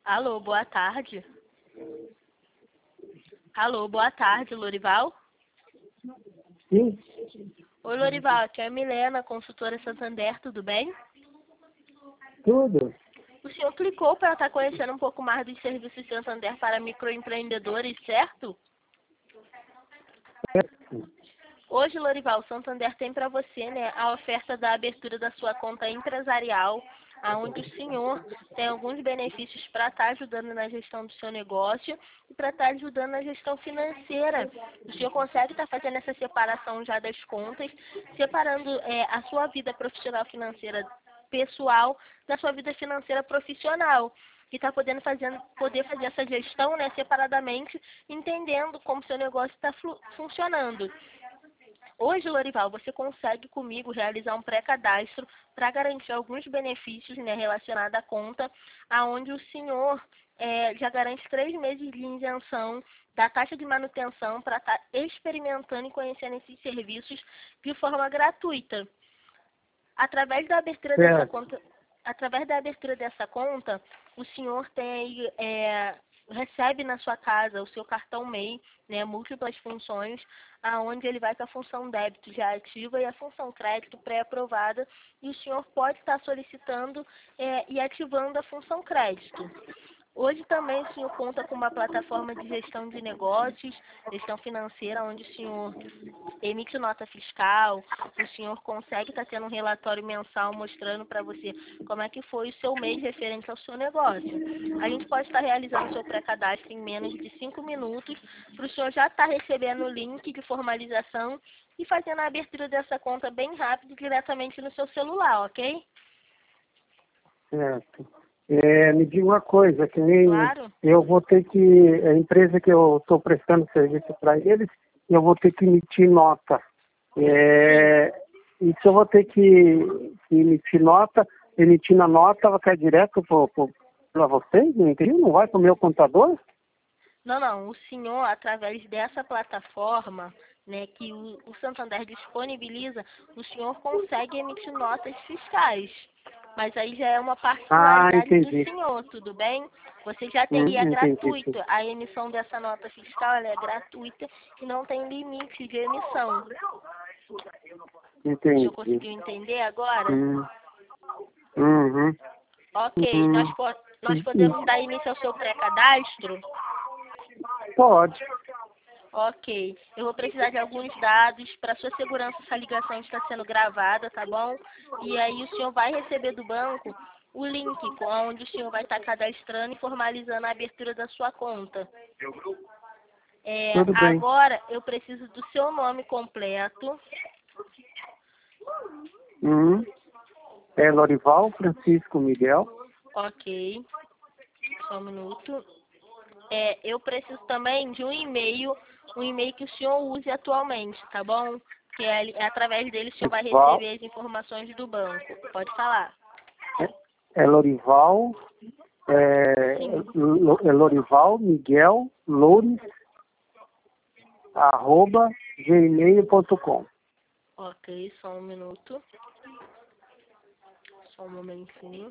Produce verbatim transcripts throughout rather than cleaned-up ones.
Alô, boa tarde. Alô, boa tarde, Lorival. Sim. Oi, Lorival, aqui é a Milena, consultora Santander, tudo bem? Tudo. O senhor clicou para estar conhecendo um pouco mais dos serviços Santander para microempreendedores, certo? Certo. Hoje, Lorival, o Santander tem para você, né, a oferta da abertura da sua conta empresarial, aonde o senhor tem alguns benefícios para estar ajudando na gestão do seu negócio e para estar ajudando na gestão financeira. O senhor consegue estar fazendo essa separação já das contas, separando é, a sua vida profissional financeira pessoal da sua vida financeira profissional. E está podendo fazer, poder fazer essa gestão, né, separadamente, entendendo como seu negócio está funcionando. Hoje, Lorival, você consegue comigo realizar um pré-cadastro para garantir alguns benefícios, né, relacionados à conta, aonde o senhor é, já garante três meses de isenção da taxa de manutenção para estar tá experimentando e conhecendo esses serviços de forma gratuita. Através da abertura certo. dessa conta, através da abertura dessa conta, o senhor tem é, recebe na sua casa o seu cartão M E I, né, múltiplas funções, aonde ele vai com a função débito já ativa e a função crédito pré-aprovada, e o senhor pode estar solicitando é, e ativando a função crédito. Hoje também o senhor conta com uma plataforma de gestão de negócios, gestão financeira, onde o senhor emite nota fiscal, o senhor consegue estar tendo um relatório mensal mostrando para você como é que foi o seu mês referente ao seu negócio. A gente pode estar realizando o seu pré-cadastro em menos de cinco minutos, para o senhor já estar recebendo o link de formalização e fazendo a abertura dessa conta bem rápido diretamente no seu celular, ok? Certo. É, me diga uma coisa, que nem Claro. eu vou ter que, a empresa que eu estou prestando serviço para eles, eu vou ter que emitir nota. É, e se eu vou ter que, que emitir nota, emitindo a nota, vai cair direto para vocês, não entendi? Não vai para o meu contador? Não, não. O senhor, através dessa plataforma, né, que o, o Santander disponibiliza, o senhor consegue emitir notas fiscais. Mas aí já é uma particularidade ah, do senhor, tudo bem? Você já teria hum, gratuito. entendi. A emissão dessa nota fiscal ela é gratuita e não tem limite de emissão. Entendi. O senhor conseguiu entender agora? Hum. Uhum. Ok. Hum. Nós, po nós podemos dar início ao seu pré-cadastro? Pode. Ok. Eu vou precisar de alguns dados. Para sua segurança, essa ligação está sendo gravada, tá bom? E aí o senhor vai receber do banco o link onde o senhor vai estar cadastrando e formalizando a abertura da sua conta. É, Tudo bem. agora eu preciso do seu nome completo. Uhum. É Lorival Francisco Miguel. Ok. Só um minuto. É, eu preciso também de um e-mail, um e-mail que o senhor use atualmente, tá bom? Que é, é através dele o senhor vai Lorival. receber as informações do banco. Pode falar. É, é Lorival. É, Lo- é Lorival Miguel Loures arroba gmail ponto com. Ok, só um minuto. Só um momentinho.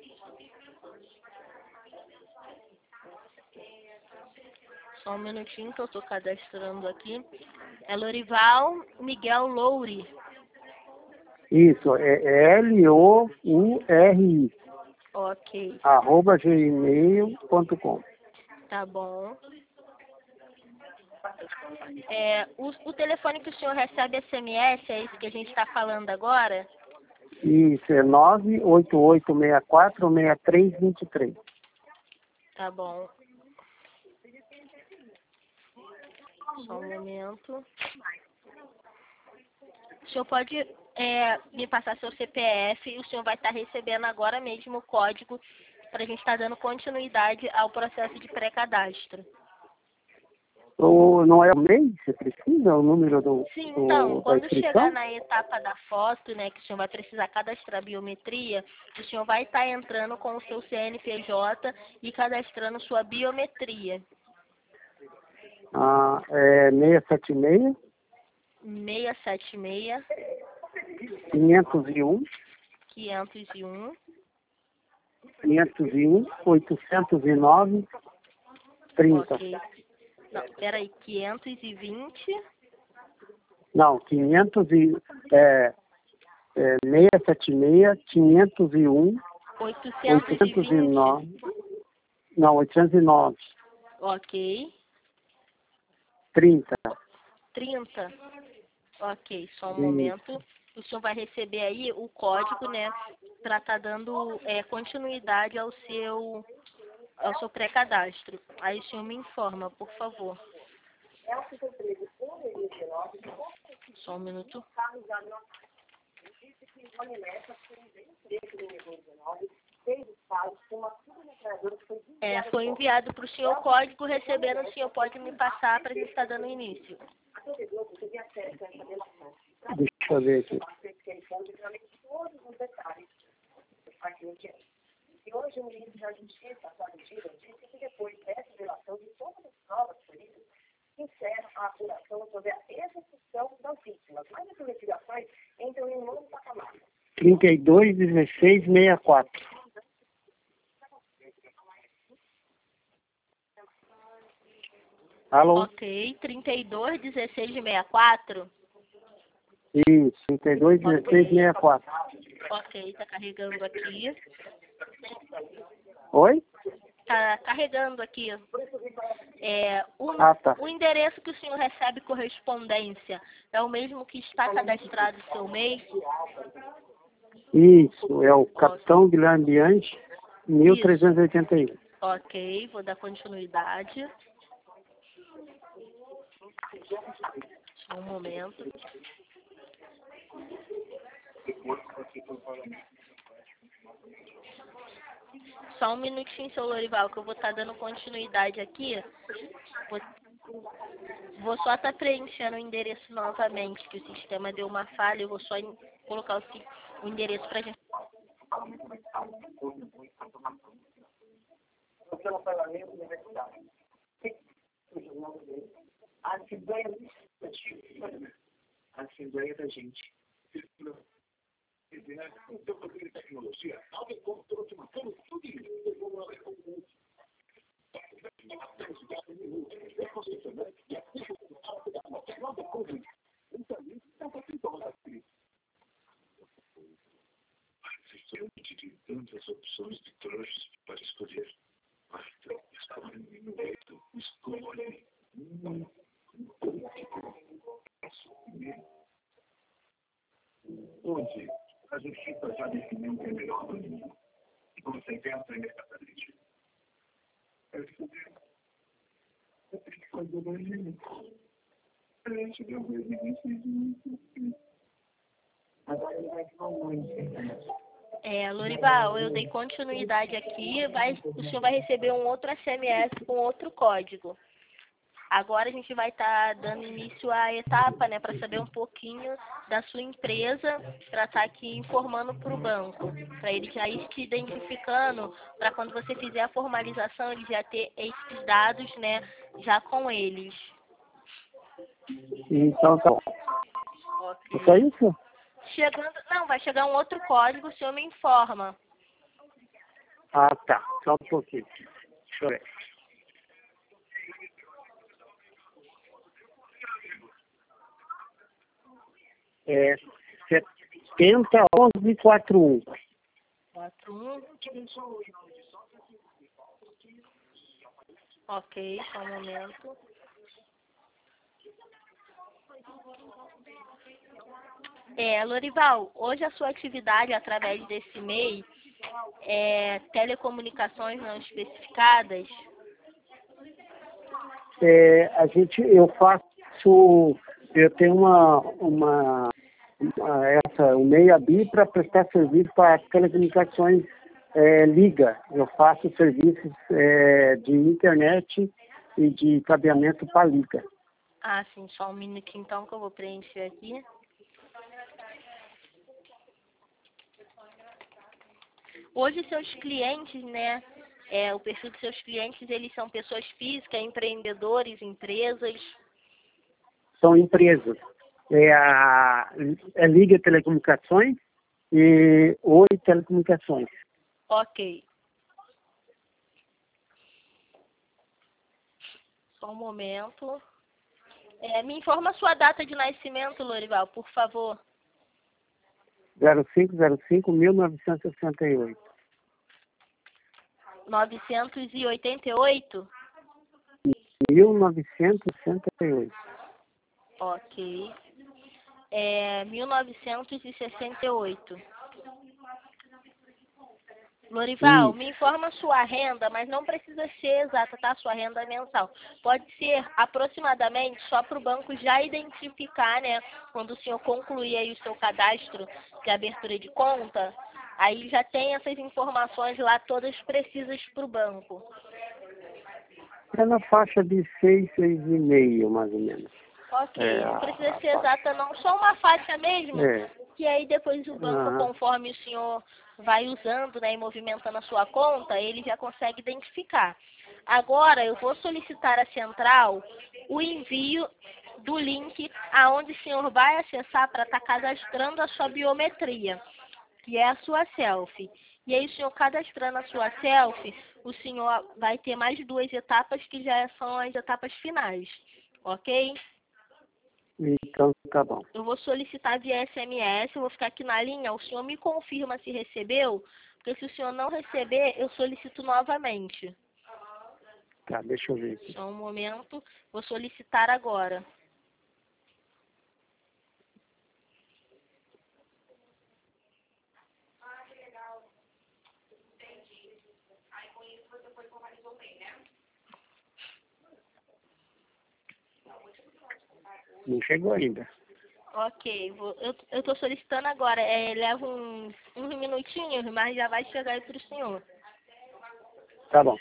Só um minutinho que eu tô cadastrando aqui. É Lorival Miguel Loure. Isso, é L O U R I Ok, arroba gmail ponto com. tá bom. É, o, o telefone que o senhor recebe S M S, é isso que a gente está falando agora? Isso, é nove oito oito seis quatro seis três dois três. Tá bom. Só um momento. O senhor pode é, me passar seu C P F e o senhor vai estar recebendo agora mesmo o código para a gente estar dando continuidade ao processo de pré-cadastro. Ou não é o mês? Você precisa o número do, Sim, do então, da quando chegar inscrição? na etapa da foto, né, que o senhor vai precisar cadastrar biometria, o senhor vai estar entrando com o seu C N P J e cadastrando sua biometria. Ah, é seis sete seis, seis sete seis, quinhentos e um, quinhentos e um, quinhentos e um, oitocentos e nove, trinta. Ok. Não, peraí, quinhentos e vinte. Não, quinhentos e... É, é, seiscentos e setenta e seis, quinhentos e um, oitocentos e nove. Não, oitocentos e nove. Ok. trinta. trinta. Ok, só um Isso. momento. O senhor vai receber aí o código, né, para estar dando é, continuidade ao seu, ao seu pré-cadastro. Aí o senhor me informa, por favor. Só um minuto. É, foi enviado para o senhor o código, recebendo, o senhor pode me passar para a gente estar dando início. Deixa eu ver aqui. E hoje o ministro da Justiça, Flávio Dino, disse que depois dessa revelação de todas as provas políticas, encerra a apuração sobre a execução das vítimas. Mas as investigações entram em um novo patamar. trinta e dois, dezesseis, sessenta e quatro. Alô? Ok, trinta e dois, dezesseis, sessenta e quatro. Isso, trinta e dois, dezesseis, sessenta e quatro. Ok, tá carregando aqui. Oi? Tá carregando aqui. É, o, Ah, tá. o endereço que o senhor recebe correspondência é o mesmo que está cadastrado no seu e-mail? Isso, é o Capitão Guilherme Bianchi, mil trezentos e oitenta e um. Ok, vou dar continuidade. Só um momento. Só um minutinho, seu Lorival, que eu vou estar dando continuidade aqui. Vou, vou só estar preenchendo o endereço novamente, que o sistema deu uma falha. Eu vou só in, colocar o, o endereço para a gente. A Assembleia Legislativa, a Assembleia da gente. Então, porque tecnologia, alguém comprou uma cama, tudo isso. Tantas opções de trouxas para escolher. Então, escolhe no jeito, escolhe. Hoje, a justiça já definiu que é melhor do mundo. E você pensa imediatamente. É escolher. Eu tenho que fazer o regime. A gente deu o regime. Agora ele vai ficar muito. É, Lorival, eu dei continuidade aqui. Vai, o senhor vai receber um outro S M S com outro código. Agora a gente vai estar dando início à etapa, né, para saber um pouquinho da sua empresa, para estar aqui informando para o banco, para ele já ir te identificando, para quando você fizer a formalização, ele já ter esses dados, né, já com eles. Então tá bom. Ok. Isso é isso? Chegando, não, vai chegar um outro código, o senhor me informa. Ah, tá. Só um pouquinho. Deixa eu ver. É setenta, onze, quarenta e um. quatro um. Ok, só um momento. É, Lorival, hoje a sua atividade através desse e-mail é telecomunicações não especificadas? É, a gente, eu faço, eu tenho uma, uma, uma essa, o meia bi para prestar serviço para telecomunicações é, liga. Eu faço serviços é, de internet e de cabeamento para liga. Ah, sim, só um minutinho então que eu vou preencher aqui. Hoje seus clientes, né, é, o perfil dos seus clientes, eles são pessoas físicas, empreendedores, empresas? São empresas. É a é Liga Telecomunicações e Oi Telecomunicações. Ok. Só um momento. É, me informa a sua data de nascimento, Lorival, por favor. zero cinco zero cinco mil novecentos e sessenta e oito. novecentos e oitenta e oito? mil novecentos e sessenta e oito. Ok. É, mil novecentos e sessenta e oito. Lorival, Isso. me informa a sua renda, mas não precisa ser exata, tá? Sua renda mensal. Pode ser aproximadamente só para o banco já identificar, né? Quando o senhor concluir aí o seu cadastro de abertura de conta, aí já tem essas informações lá todas precisas para o banco. É na faixa de seis, seis e meio, mais ou menos. Ok, É, não a, precisa a ser faixa. exata não, só uma faixa mesmo, É. que aí depois o banco, Aham. conforme o senhor vai usando, né, e movimentando a sua conta, ele já consegue identificar. Agora eu vou solicitar à central o envio do link aonde o senhor vai acessar para estar cadastrando a sua biometria, que é a sua selfie. E aí o senhor cadastrando a sua selfie, o senhor vai ter mais duas etapas que já são as etapas finais, ok? Então, tá bom. Eu vou solicitar via S M S, eu vou ficar aqui na linha, o senhor me confirma se recebeu, porque se o senhor não receber, eu solicito novamente. Tá, deixa eu ver aqui. Só um momento, vou solicitar agora. Não chegou ainda. Ok, vou, eu eu estou solicitando agora, é, leva uns, uns minutinhos, mas já vai chegar aí para o senhor. Tá bom.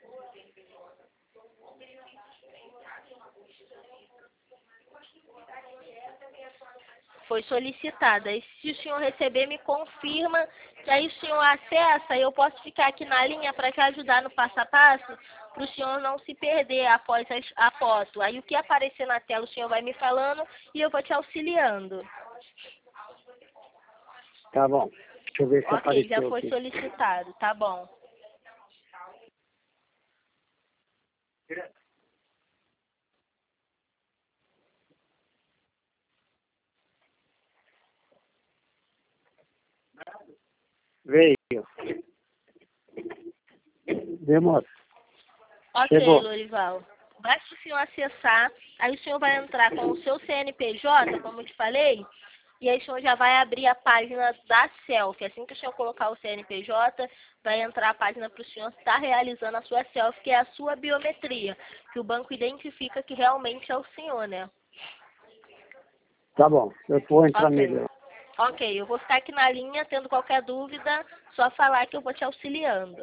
Foi solicitada. E se o senhor receber, me confirma que aí o senhor acessa e eu posso ficar aqui na linha para te ajudar no passo a passo, para o senhor não se perder após as- a foto. Aí o que aparecer na tela, o senhor vai me falando e eu vou te auxiliando. Tá bom. Deixa eu ver se Ok, já apareceu foi aqui. solicitado, tá bom. Veio. Demora. Ok, Chegou. Lorival. Basta o senhor acessar, aí o senhor vai entrar com o seu C N P J, como eu te falei, e aí o senhor já vai abrir a página da selfie. Assim que o senhor colocar o C N P J, vai entrar a página para o senhor estar realizando a sua selfie, que é a sua biometria, que o banco identifica que realmente é o senhor, né? Tá bom. Eu vou entrar Ok. nele. Ok, eu vou ficar aqui na linha, tendo qualquer dúvida, só falar que eu vou te auxiliando.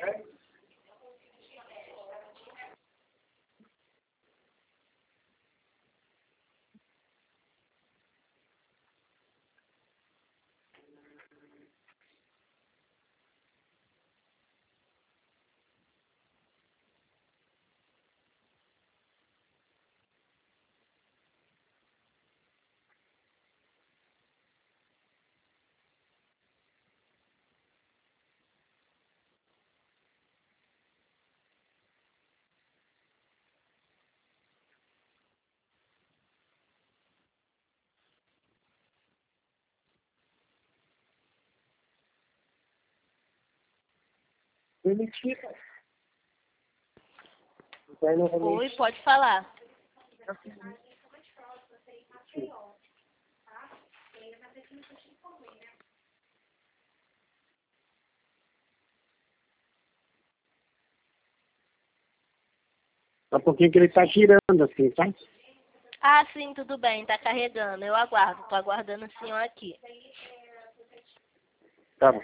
Ele tira. Vai Oi, novamente. pode falar. Daqui a pouquinho que ele tá girando assim, tá? Ah, sim, tudo bem, tá carregando. Eu aguardo, tô aguardando o senhor aqui. Tá bom.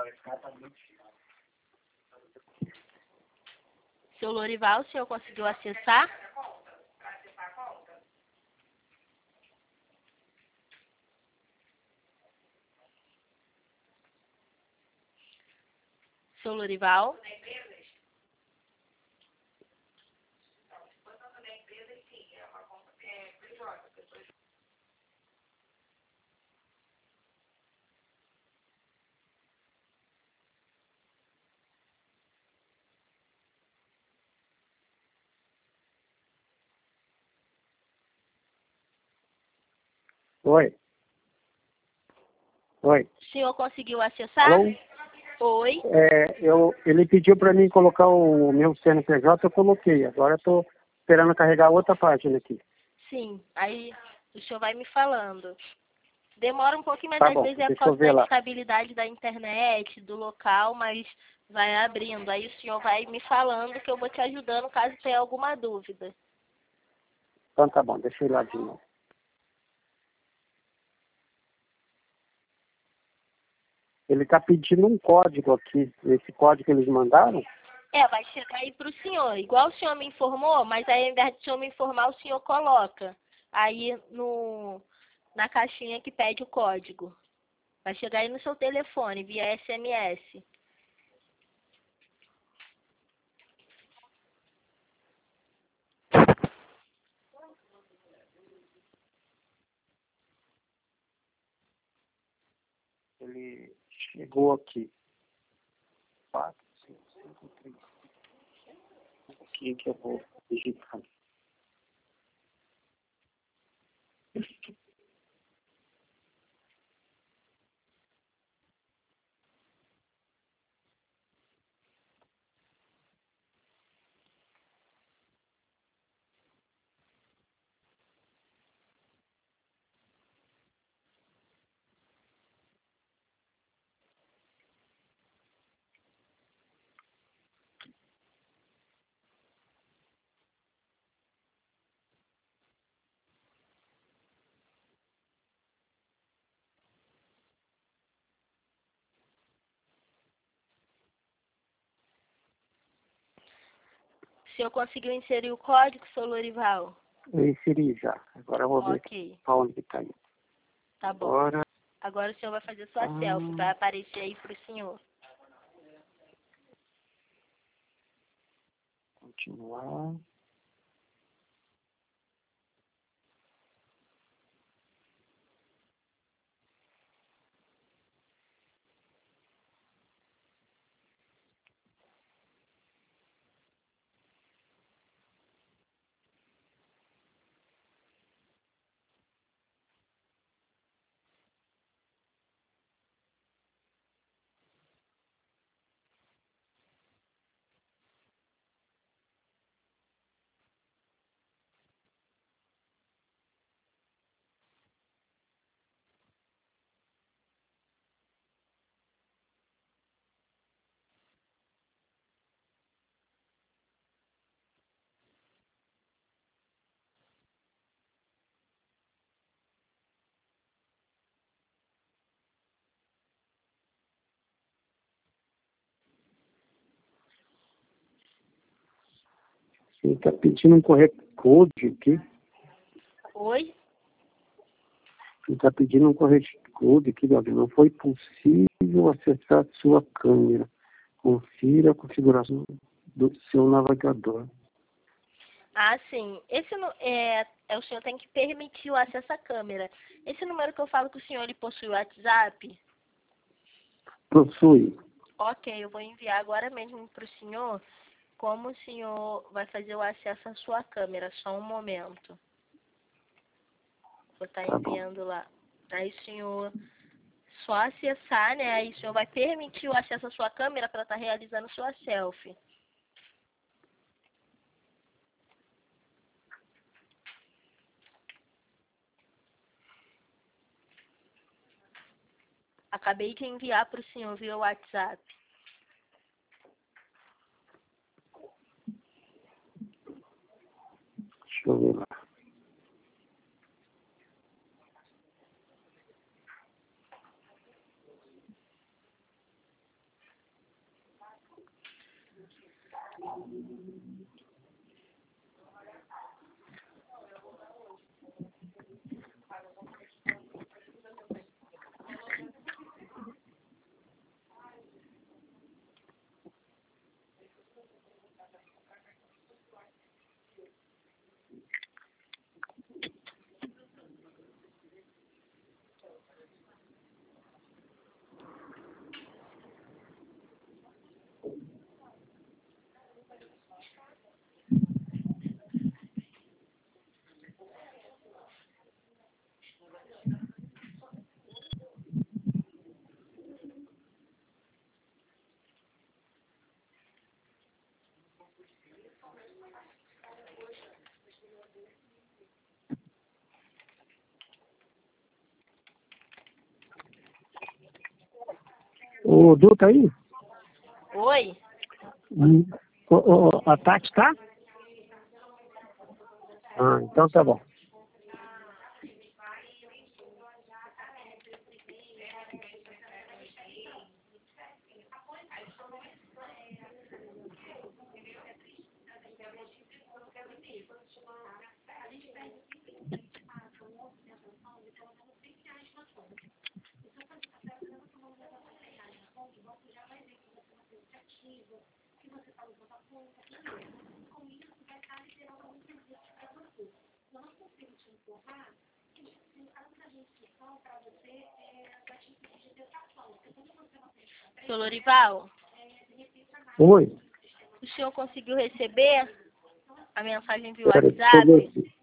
Seu Lorival, o senhor conseguiu acessar? Seu Lorival? Oi. Oi. O senhor conseguiu acessar? Alô? Oi. É, eu, ele pediu para mim colocar o meu C N P J, eu coloquei. Agora eu estou esperando carregar outra página aqui. Sim, aí o senhor vai me falando. Demora um pouquinho, mas Tá às bom, vezes é por deixa eu causa ver da lá. instabilidade da internet, do local, mas vai abrindo. Aí o senhor vai me falando que eu vou te ajudando caso tenha alguma dúvida. Então tá bom, deixa eu ir lá de novo. Ele está pedindo um código aqui. Esse código que eles mandaram? É, vai chegar aí para o senhor. Igual o senhor me informou, mas aí ao invés de o senhor me informar, o senhor coloca aí no, na caixinha que pede o código. Vai chegar aí no seu telefone, via S M S. Ele chegou aqui. quatro, cinco, cinco, três. Aqui que eu vou digitar. O senhor conseguiu inserir o código, seu Lorival? Eu inseri já. Agora eu vou ver Ok, para onde está aí. tá bom. Agora, Agora o senhor vai fazer sua selfie, vai ah, aparecer aí para o senhor. continuar. Ele está pedindo um correto code aqui. Oi? Ele está pedindo um correto code aqui, olha. Não foi possível acessar sua câmera. Confira a configuração do seu navegador. Ah, sim. Esse nu- é, é, o senhor tem que permitir o acesso à câmera. Esse número que eu falo que o senhor ele possui o WhatsApp? Possui. Ok, eu vou enviar agora mesmo para o senhor como o senhor vai fazer o acesso à sua câmera. Só um momento. Vou estar Tá bom. enviando lá. Aí o senhor só acessar, né? Aí o senhor vai permitir o acesso à sua câmera para estar realizando sua selfie. Acabei de enviar para o senhor via WhatsApp. Deixa eu ver lá. O Du tá aí? Oi? Hum. O, o, a Tati tá? Ah, então tá bom. Seu Lorival, Oi. o senhor conseguiu receber a mensagem via Pera, deixa eu ver WhatsApp? aqui.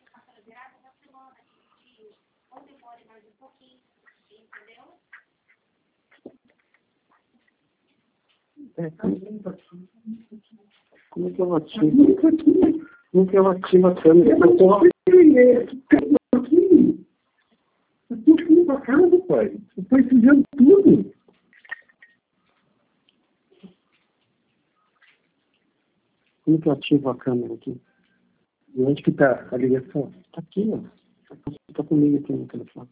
É, como é que eu ativo? Como é que eu ativo a câmera? Eu tô aqui. Eu tô aqui pra casa, pai. Eu tô fazendo tudo. Como que eu ativo a câmera aqui? E onde que tá a ligação? Tá aqui, ó. Tá comigo aqui no telefone.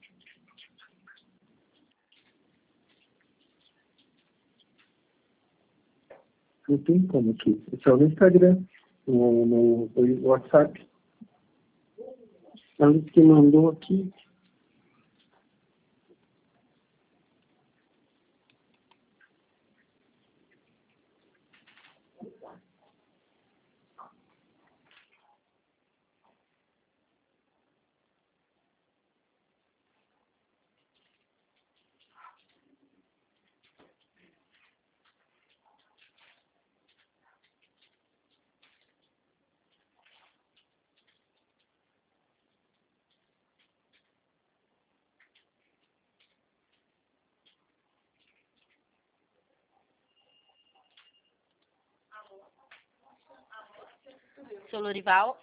Não tem como aqui. É só no Instagram, no, no, no WhatsApp. Ela que mandou aqui. Seu Lorival?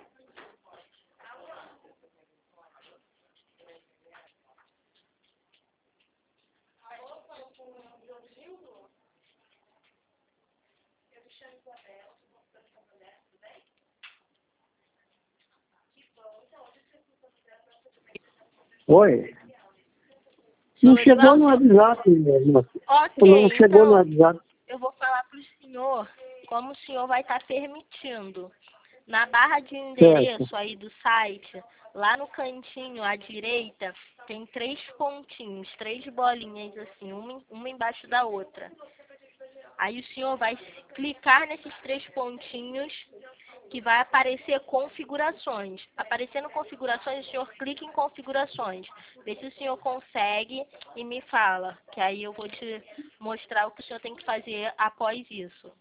Oi. Seu Não Lorival, chegou no seu- WhatsApp mesmo. Ok, Não chegou no então WhatsApp. eu vou falar para o senhor como o senhor vai estar permitindo. Na barra de Certo. endereço aí do site, lá no cantinho à direita, tem três pontinhos, três bolinhas assim, uma, uma embaixo da outra. Aí o senhor vai clicar nesses três pontinhos que vai aparecer configurações. Aparecendo configurações, o senhor clica em configurações. Vê se o senhor consegue e me fala, que aí eu vou te mostrar o que o senhor tem que fazer após isso.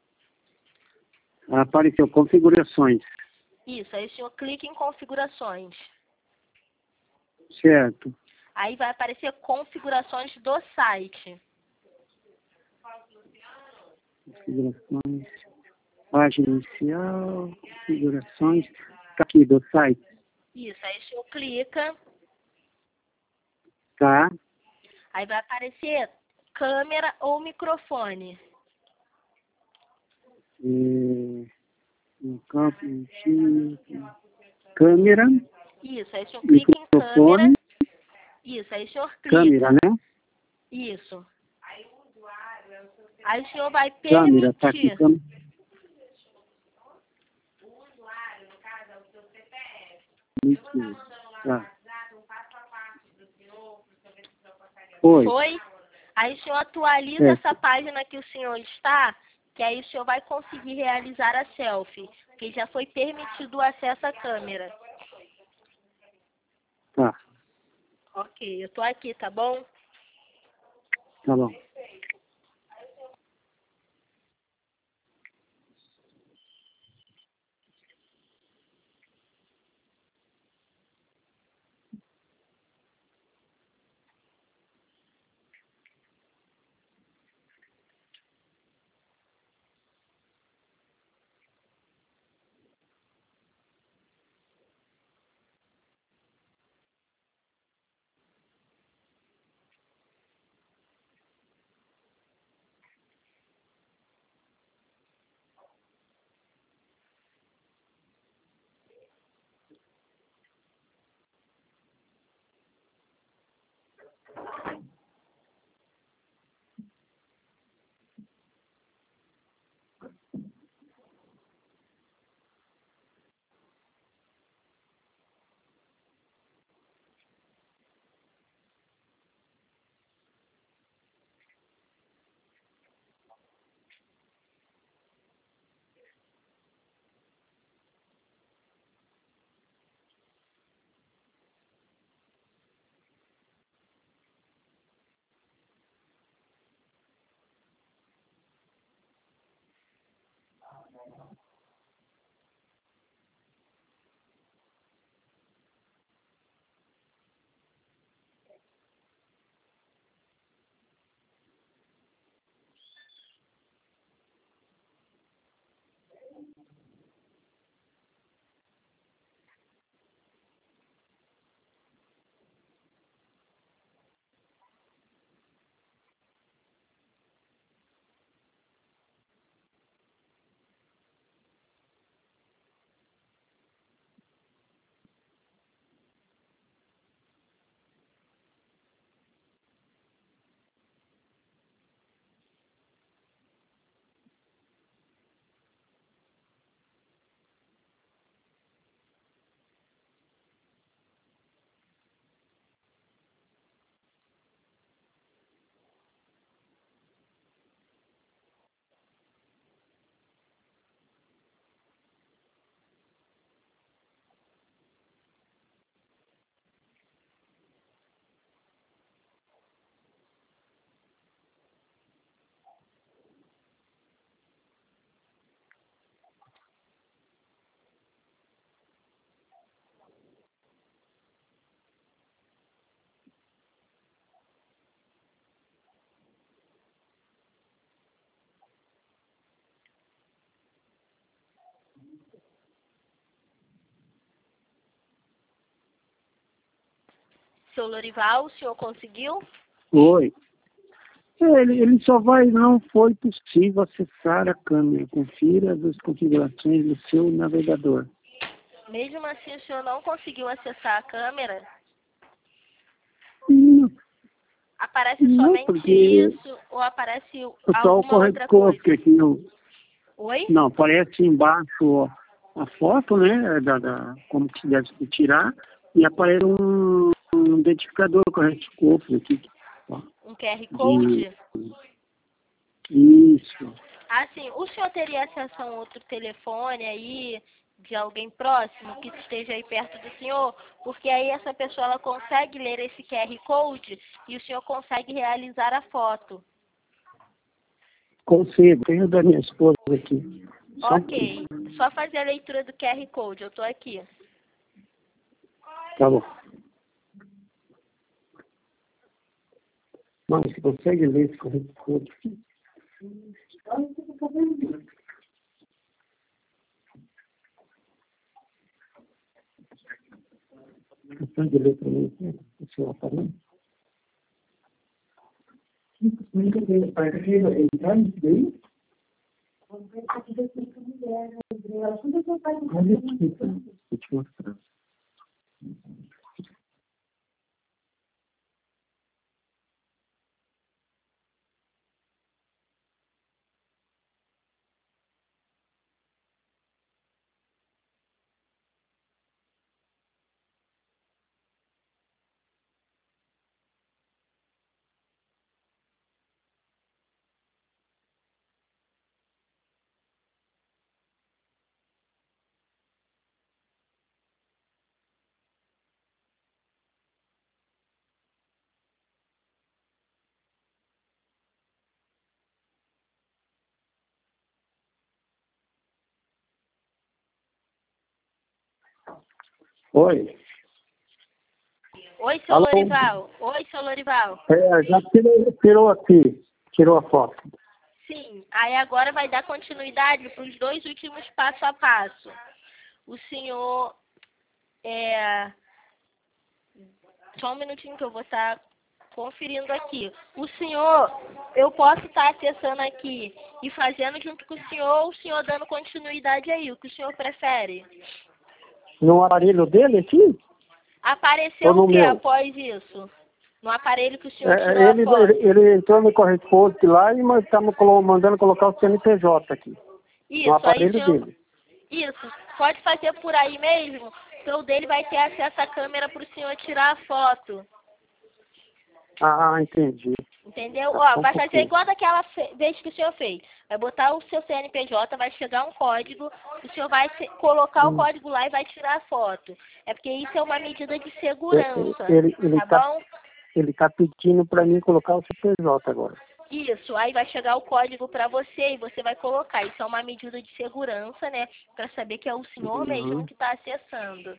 Apareceu configurações. Isso, aí o senhor clica em configurações. Certo. Aí vai aparecer configurações do site. Configurações. Página inicial. Configurações. Tá aqui do site. Isso, aí o senhor clica, Tá. aí vai aparecer câmera ou microfone. É, um campo, um time, câmera. Isso, aí o senhor clica em câmera. Microfone. Isso, aí o senhor clica. Câmera, né? Isso. Aí o senhor vai Câmera, tá aqui. permitir. Câmera. Isso. Tá. Foi. Foi? Aí o senhor atualiza Certo. essa página que o senhor está, que aí o senhor vai conseguir realizar a selfie, porque já foi permitido o acesso à câmera. Tá. Ok, eu tô aqui, tá bom? Tá bom. Seu Lorival, o senhor conseguiu? Oi. Ele, ele só vai, não foi possível acessar a câmera. Confira as configurações do seu navegador. Mesmo assim, o senhor não conseguiu acessar a câmera? Não, Aparece não somente porque isso ou aparece só o alguma outra corretor, coisa? porque aqui não, Oi? não, aparece embaixo ó, a foto, né, da, da, como que se deve se tirar, e aparece um, um identificador com a reticulpa aqui. Ó, Um Q R de, Code? isso. Assim, o senhor teria acesso a um outro telefone aí, de alguém próximo, que esteja aí perto do senhor? Porque aí essa pessoa, ela consegue ler esse Q R Code e o senhor consegue realizar a foto. Consigo, tenho da minha esposa aqui. Só um Ok, só fazer a leitura do Q R Code, eu tô aqui. Tá bom. Mano, você consegue ler esse corretor aqui? Consegue ler para mim aqui? O seu aparelho? Vou te mostrar. Oi. Oi, seu Alô? Lorival. Oi, seu Lorival. É, já tirou, tirou aqui. Tirou a foto. Sim, aí agora vai dar continuidade para os dois últimos passo a passo. O senhor, é... Só um minutinho que eu vou estar conferindo aqui. O senhor, eu posso estar acessando aqui e fazendo junto com o senhor, ou o senhor dando continuidade aí, o que o senhor prefere? No aparelho dele aqui? Apareceu Ou o no que meu? após isso? No aparelho que o senhor É, tirou a ele, foto? ele, ele entrou no corretor lá e nós estamos colo- mandando colocar o C N P J aqui. No Isso, aí o aparelho senhor... dele. Isso, pode fazer por aí mesmo, porque o dele vai ter acesso à câmera para o senhor tirar a foto. Ah, entendi. Entendeu? Tá, Ó, só um vai fazer pouquinho. igual daquela fe- vez que o senhor fez. Vai botar o seu C N P J, vai chegar um código, o senhor vai se- colocar o Hum. código lá e vai tirar a foto. É porque isso é uma medida de É, é, segurança, Ele ele tá está bom? ele tá pedindo para mim colocar o C P J agora. Isso, aí vai chegar o código para você e você vai colocar. Isso é uma medida de segurança, né? Para saber que é o senhor mesmo Uhum. que está acessando.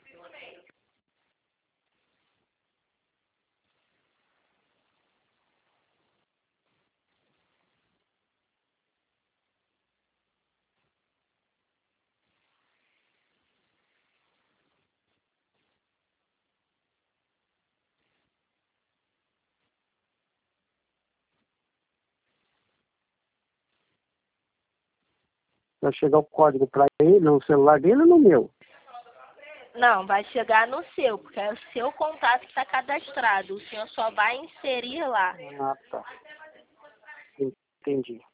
Vai chegar o código para ele, no celular dele ou no meu? Não, vai chegar no seu, porque é o seu contato que está cadastrado. O senhor só vai inserir lá. Ah, tá. Entendi.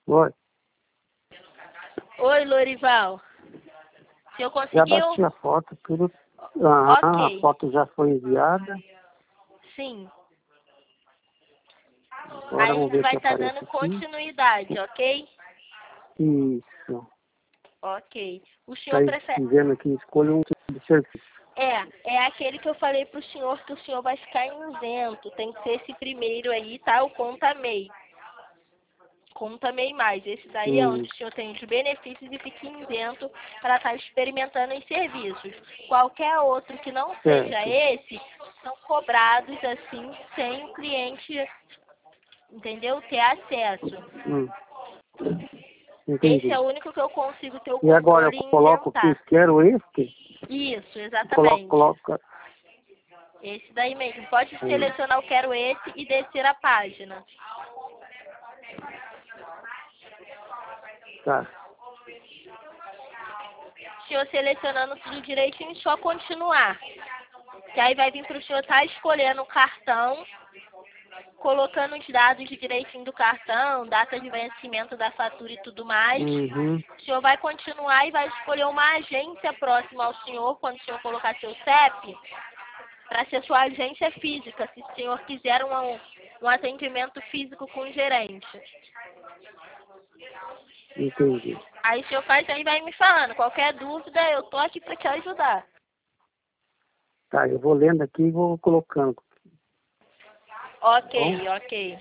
Oi. Oi, Lorival. Se eu Já conseguiu? bati a foto, tudo. Ah, Ok. a foto já foi enviada. Sim. Agora Aí a vamos gente ver vai se estar aparece dando aqui. continuidade, ok? Isso. Ok. O Está senhor prefere... dizendo aqui, escolha um tipo de serviço. É, é aquele que eu falei pro senhor que o senhor vai ficar isento. Tem que ser esse primeiro aí, tá? O Conta MEI. Conta MEI mais. Esse daí é Hum, onde o senhor tem os benefícios e fica isento para estar experimentando os serviços. Qualquer outro que não seja certo. esse, são cobrados assim, sem o cliente, entendeu? Ter acesso. Hum, Esse entendi. é o único que eu consigo ter o E agora eu controle e coloco aqui, isentar. quero este. Isso, Coloco, exatamente. coloco. Esse daí mesmo. Pode Hum, selecionar o quero esse e descer a página. tá. O senhor selecionando tudo direitinho, só continuar. Que aí vai vir para o senhor estar escolhendo o cartão, colocando os dados direitinho do cartão, data de vencimento da fatura e tudo mais. Uhum, O senhor vai continuar e vai escolher uma agência próxima ao senhor, quando o senhor colocar seu C E P, para ser sua agência física, se o senhor quiser um, um atendimento físico com o gerente. entendi. Aí o senhor faz aí e vai me falando. Qualquer dúvida, eu tô aqui para te ajudar. Tá, eu vou lendo aqui e vou colocando. Bom, Ok, ok.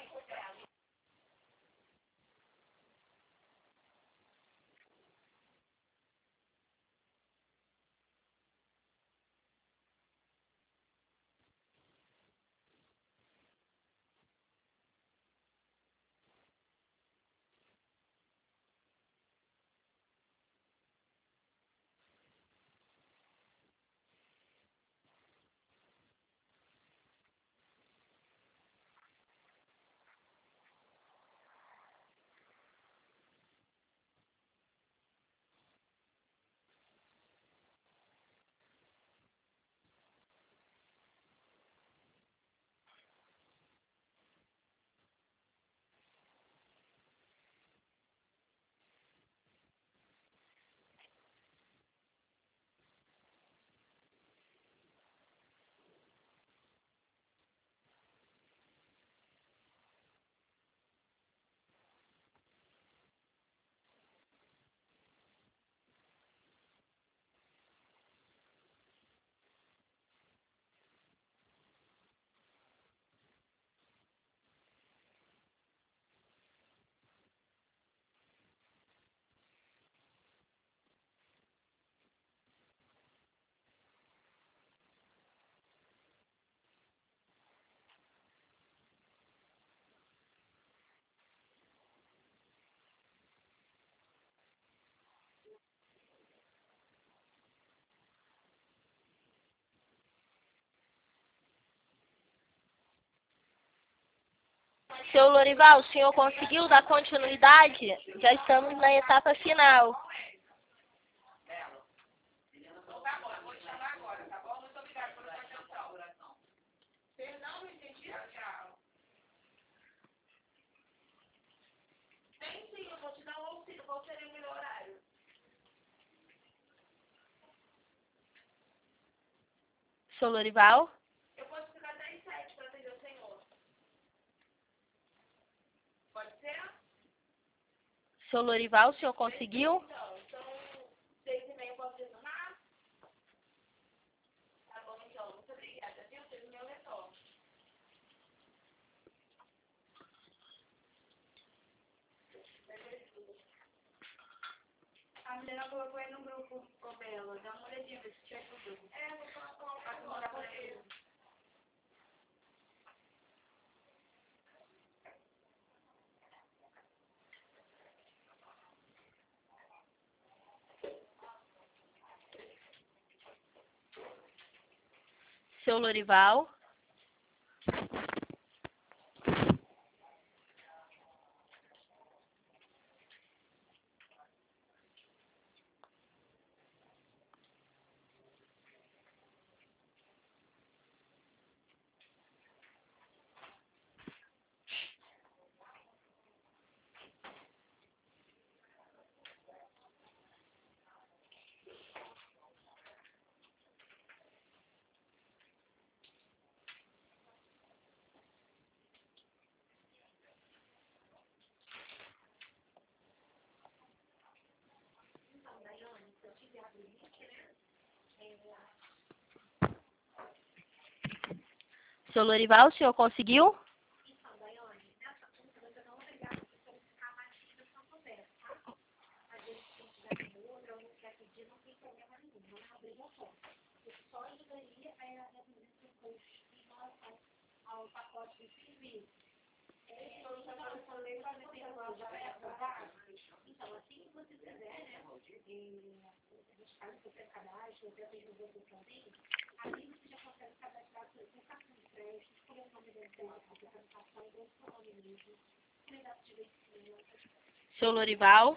Seu Lorival, o senhor conseguiu dar continuidade? Já estamos na etapa final. Seu Lorival? Seu Lorival, o senhor conseguiu? A menina colocou aí no grupo, ô Bela, dá uma olhadinha, ver se te ajuda. É, vou falar com ela, vou mandar pra ele. Seu Lorival? Seu Lorival, o senhor conseguiu? Seu Lorival?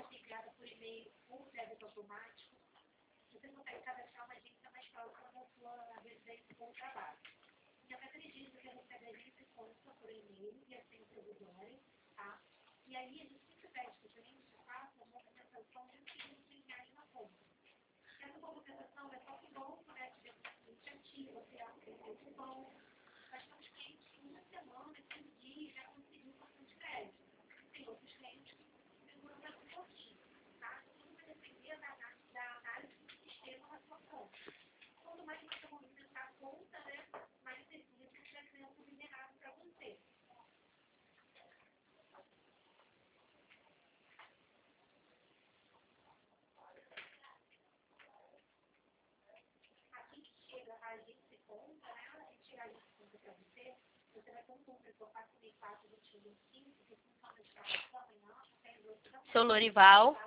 Seu Lorival?